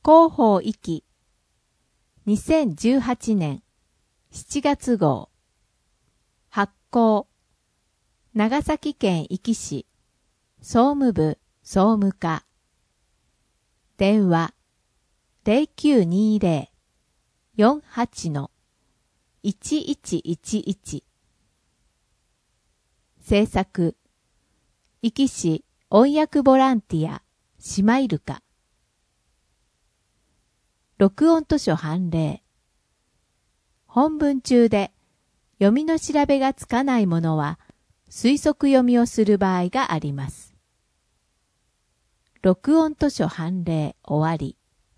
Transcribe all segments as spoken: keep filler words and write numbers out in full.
広報壱岐にせんじゅうはちねんしちがつ号発行長崎県壱岐市総務部総務課電話 ゼロきゅうにーゼロ よんはち いちいちいちいち 制作壱岐市音訳ボランティアシマイルカ録音図書判例本文中で読みの調べがつかないものは推測読みをする場合があります。録音図書判例終わり。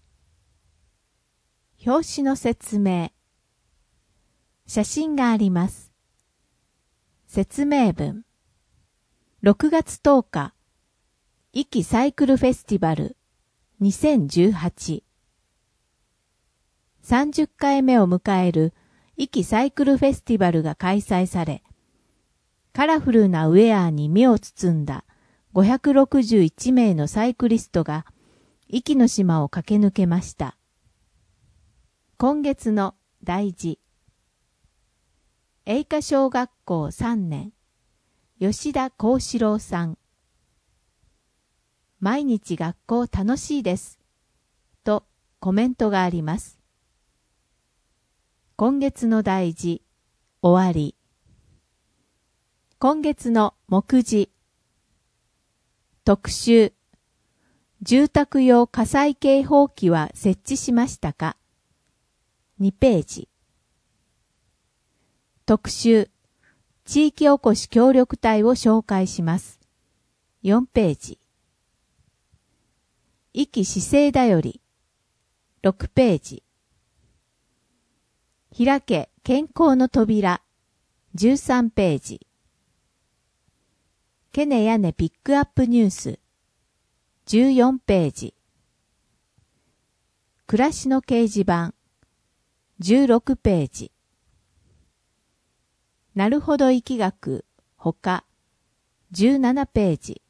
表紙の説明。写真があります。説明文。ろくがつとおか、壱岐サイクルフェスティバルにせんじゅうはち。さんじゅっかいめを迎える壱岐サイクルフェスティバルが開催され、カラフルなウェアに身を包んだごひゃくろくじゅういちめいのサイクリストが壱岐の島を駆け抜けました。今月の題字。栄華小学校さんねん、吉田幸四郎さん。毎日学校楽しいです。とコメントがあります。今月の題字、終わり。今月の目次。特集。住宅用火災警報器は設置しましたか？にページ。特集。地域おこし協力隊を紹介します。よんページ。壱岐市政だより。ろくページ。開け健康の扉。じゅうさんページ。ケネヤネピックアップニュース。じゅうよんページ。暮らしの掲示板。じゅうろくページ。なるほど疫学、ほか。じゅうななページ。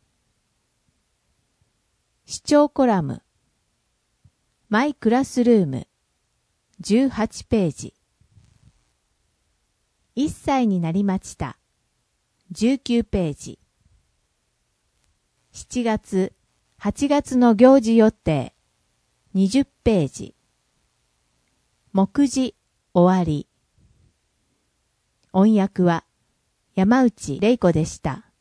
視聴コラム。マイクラスルーム。じゅうはちページ。いっさいになりました。じゅうきゅうページ。しちがつ、はちがつの行事予定。にじゅうページ。目次、終わり。音訳は山内玲子でした。